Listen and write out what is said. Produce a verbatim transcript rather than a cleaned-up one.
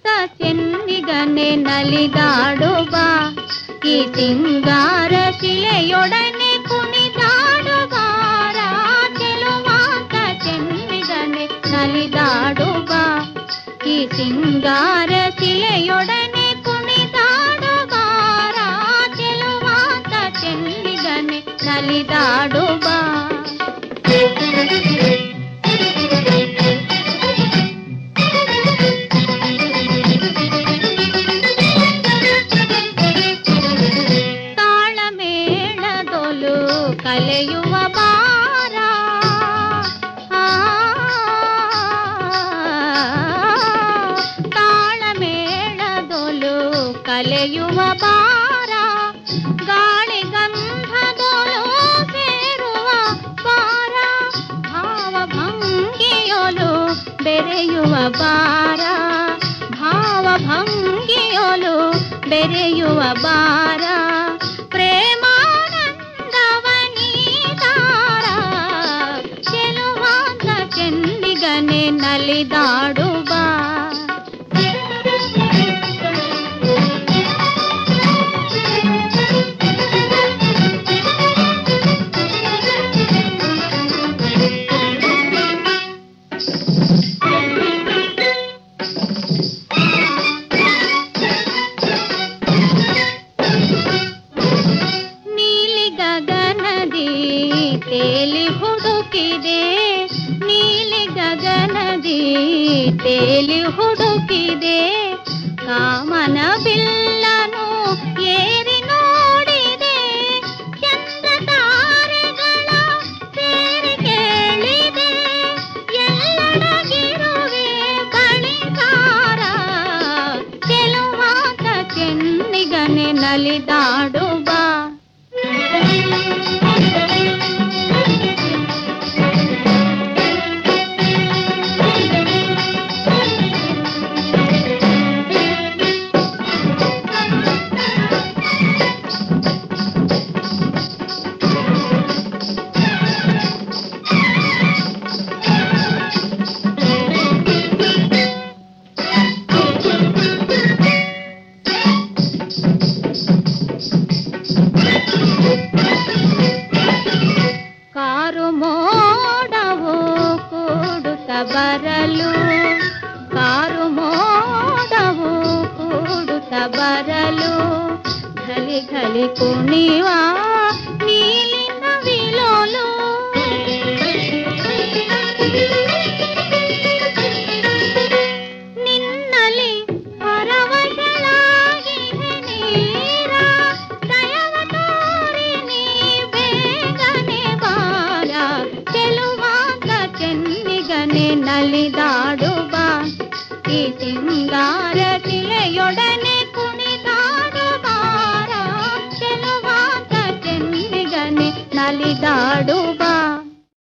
ಚೆನ್ನಿಗನೆ ನಲಿದಾಡುವ ಈ ಸಿಂಗಾರ ಶಿಲೆಯೊಡನೆ ಕುಣಿದಾಡುವಾರ ಚೆಲುವಾತ ಚೆನ್ನಿಗನೆ ನಲಿದಾಡುವ ಈ ಸಿಂಗಾರ ಶಿಲೆಯೊಡನೆ ಕುಣಿದಾಡುವಾರ ಚೆಲುವಾತ ಚೆನ್ನಿಗನೆ ನಲಿದಾಡುವ ಕಲೆಯುವ ಬಾರ ತಾಳಮೇಳದೊಲು ಕಲೆಯುವ ಬಾರ ಗಾಳಿ ಗಂಧದೊಲು ಸೇರುವ ಬಾರ ಭಾವಭಂಗಿಯೊಲು ಬೆರೆಯುವ ಬಾರ ಭಾವಭಂಗಿಯೊಲು ಬೆರೆಯುವ ಬಾರ ನಲಿದಾಡುವ ನೀಲಿ ಗಗನದಿ ತೇಲಿ ಹುಡುಕಿದೆ ನೀಲಿ ಗಗನದಿ ತೇಲಿ ಹುಡುಕಿದೆ ಕಾಮನ ಬಿಲ್ಲನು ಏರಿ ನೋಡಿದೆ ಚಂದ್ರ ತಾರೆಗಳ ಸೇರಿ ಕೇಳಿದೆ ಎಲ್ಲಡಗಿರುವೆ ಬಳಿಗಾರ ಚೆಲುವಾತ ಚೆನ್ನಿಗನೆ ನಲಿದಾಡುವ ಕಾರು ಮೋಡವು ಕೂಡುತ್ತ ಬರಲು ಕಾರು ಮೋಡವು ಕೂಡುತ್ತ ಬರಲು ಘಲಿ ಘಲಿ ಕುಣಿವ ನೀಲಿನ ವಿಲೋಲು ನಿನ್ನಲಿ ಪರವಶಳಾಗಿ ನೀರ ದಯವ ತೋರಿ ನೀ ಬೇಗನೆ ಬಾರ ಚೆಲುವಾತ ಚೆನ್ನಿಗನೆ ನಲಿದಾಡುವ ಈ ಸಿಂಗಾರ ಶಿಲೆಯೊಡನೆ ಕುಣಿದಾಡುವಾರ ಚೆಲುವಾತ ಚೆನ್ನಿಗನೆ ನಲಿದಾಡುವ